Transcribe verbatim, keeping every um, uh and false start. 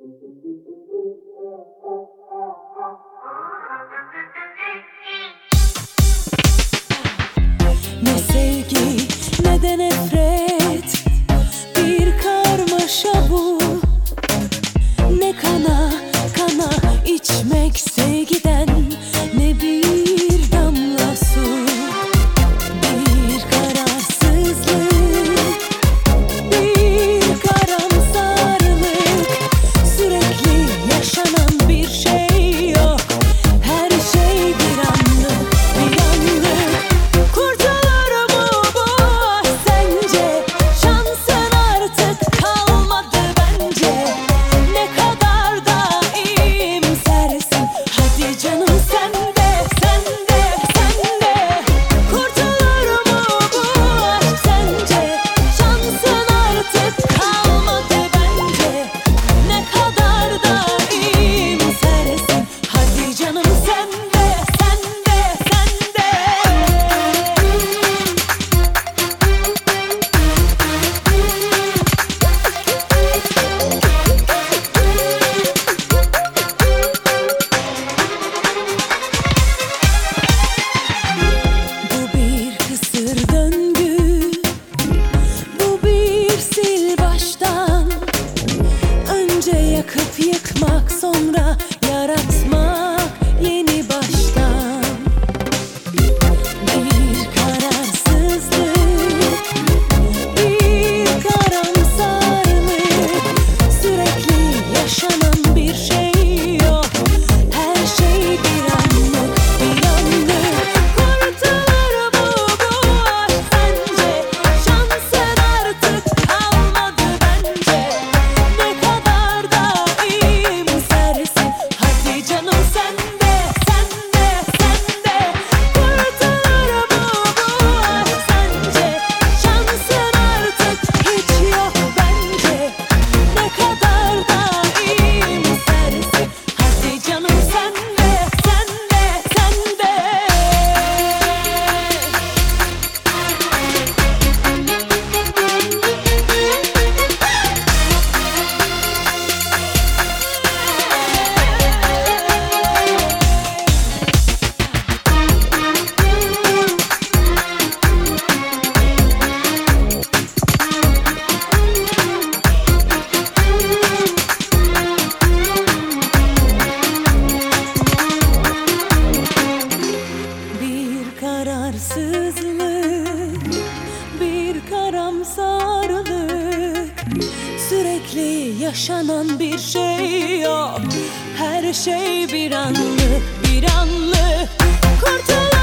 Ne sevgi ne de nefret, bir karmaşa bu. Ne kana kana içmek sevgiden, ne bir damla su. Bir kararsızlık, bir karamsarlık, sürekli yaşanan bir şey yok. Her şey bir anlık, bir anlık. Kurtulur mu bu sence? Şansın artık kalmadı bence. Ne kadar da iyimsersin, hadi canım sen de, sen de, sen de. Kurtulur mu bu aşk sence? Şansın artık kalmadı bence. Ne kadar da iyimsersin, hadi canım sen de, sen de, sen de. Bu bir kısır döngü, bu bir sil baştan. Önce yakıp yıkmak, sonra yaratmak yeni baştan. Bir kararsızlık, bir karamsarlık, sürekli yaşanan bir şey yok. Her şey bir anlık, bir anlık. Kurtulur mu bu aşk sence? Şansın artık kalmadı bence. Ne kadar da iyimsersin, hadi canım sen de, sen de, sen de. Kurtulur mu bu aşk sence? Şansın artık hiç yok bence. Ne kadar da iyimsersin, hadi canım sen de, sen de, sen de. Bir kararsızlık, bir karamsarlık, sürekli yaşanan bir şey yok. Her şey bir anlık, bir anlık. Kurtul